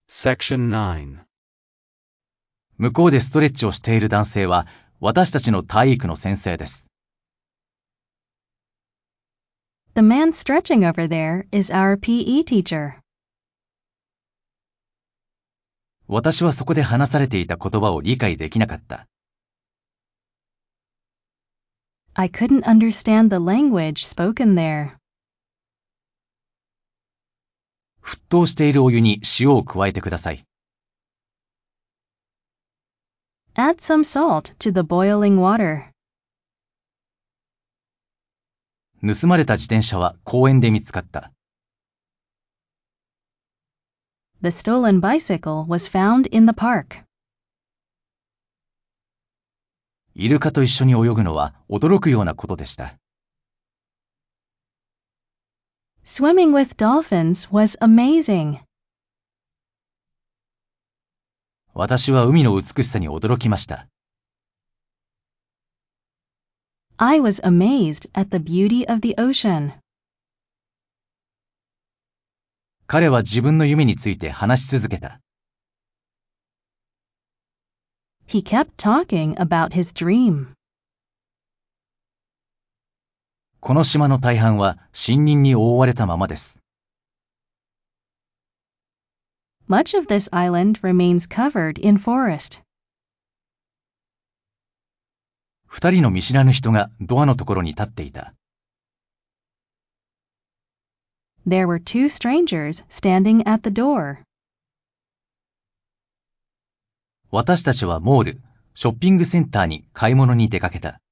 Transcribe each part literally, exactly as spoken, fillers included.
Section nine. 向こうでストレッチをしている男性は私たちの体育の先生です。 The man stretching over there is our P E teacher. 私はそこで話されていた言葉を理解できなかった。 I couldn't understand the language spoken there. 沸騰しているお湯に塩を加えてください。 Add some salt to the boiling water. 盗まれた自転車は公園で見つかった。 The stolen bicycle was found in the park. イルカと一緒に泳ぐのは驚くようなことでした。 Swimming with dolphins was amazing. 私は海の美しさに驚きました。 I was amazed at the beauty of the ocean. 彼は自分の夢について話し続けた。 He kept talking about his dream. この島の大半は森林に覆われたままです。 Much of this island remains covered in forest. 二人の見知らぬ人がドアのところに立っていた。 There were two strangers standing at the door. 私たちはモール、ショッピングセンターに買い物に出かけた。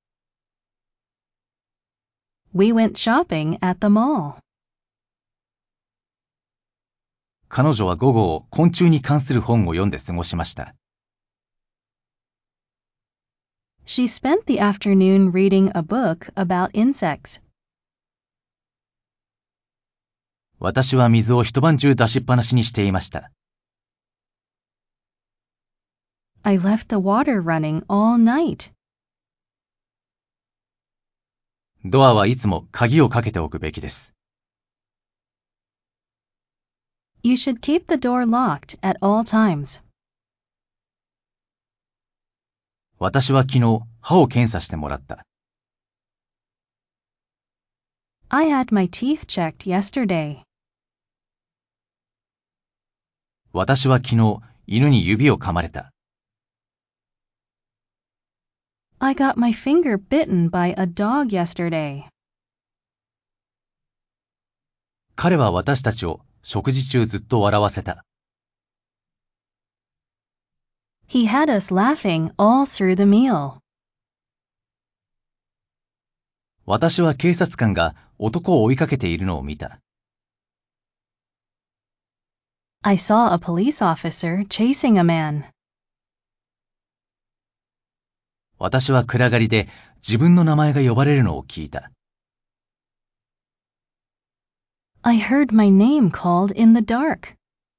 We went shopping at the mall. 彼女は午後を昆虫に関する本を読んで過ごしました。 She spent the afternoon reading a book about insects. 私は水を一晩中出しっぱなしにしていました。 I left the water running all night. ドアはいつも鍵をかけておくべきです。 You should keep the door locked at all times. 私は昨日歯を検査してもらった。 I had my teeth checked yesterday. 私は昨日犬に指を噛まれた。 I got my finger bitten by a dog yesterday. 彼は私たちを食事中ずっと笑わせた。 He had us laughing all through the meal. 私は警察官が男を追いかけているのを見た。 I saw a police officer chasing a man. 私は暗がりで自分の名前が呼ばれるのを聞いた。 I heard my name called in the dark.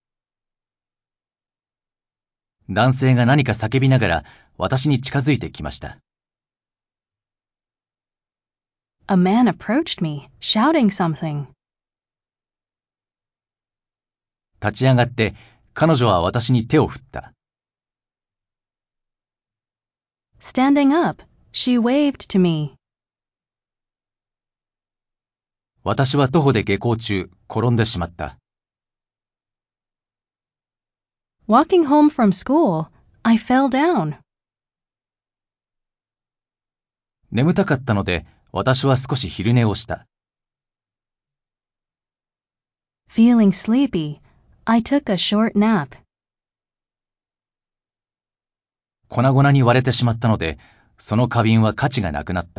男性が何か叫びながら私に近づいてきました。 A man approached me, shouting something. 立ち上がって彼女は私に手を振った。 Standing up, she waved to me. 私は徒歩で下校中転んでしまった。 Walking home from school, I fell down. 眠たかったので私は少し昼寝をした。 Feeling sleepy, I took a short nap. 粉々に割れてしまったのでその花瓶は価値がなくなった。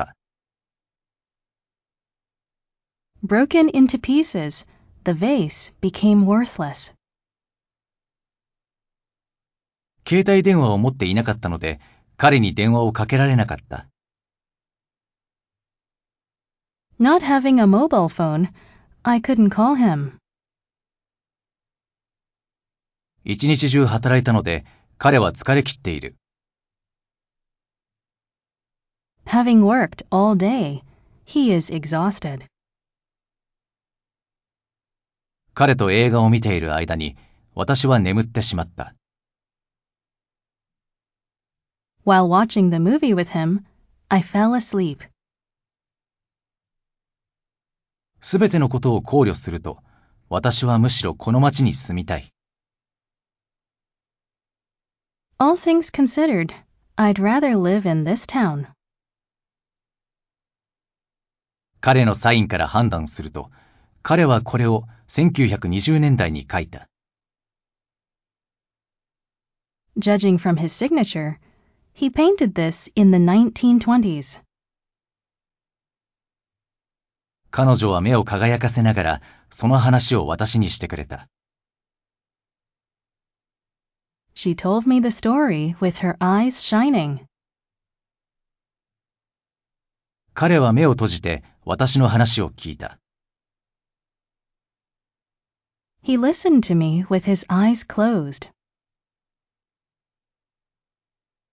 Broken into pieces, the vase became worthless. 携帯電話を持っていなかったので彼に電話をかけられなかった。 Not having a mobile phone, I couldn't call him. 一日中働いたので彼は疲れ切っている。 Having worked all day, he is exhausted. 彼と映画を見ている間に私は眠ってしまった。 While watching the movie with him, I fell asleep. すべてのことを考慮すると、私はむしろこの町に住みたい。 All things considered, I'd rather live in this town. 彼のサインから判断すると、彼はこれをせんきゅうひゃくにじゅうねんだいに書いた。 Judging from his signature, he painted this in the nineteen twenties. 彼女は目を輝かせながら、その話を私にしてくれた。 She told me the story with her eyes shining. 彼は目を閉じて私の話を聞いた。 He listened to me with his eyes closed.